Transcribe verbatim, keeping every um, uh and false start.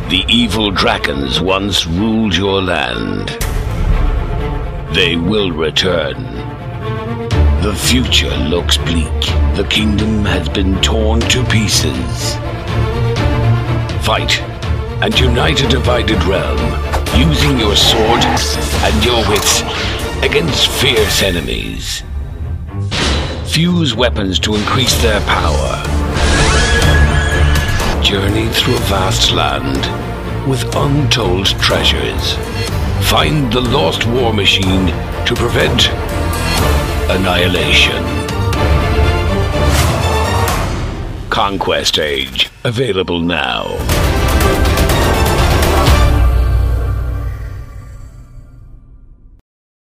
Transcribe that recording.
The evil Drakons once ruled your land. They will return. The future looks bleak. The kingdom has been torn to pieces. Fight and unite a divided realm, using your sword and your wits against fierce enemies. Fuse weapons to increase their power. Journey through a vast land with untold treasures. Find the lost war machine to prevent annihilation. Conquest Age, available now.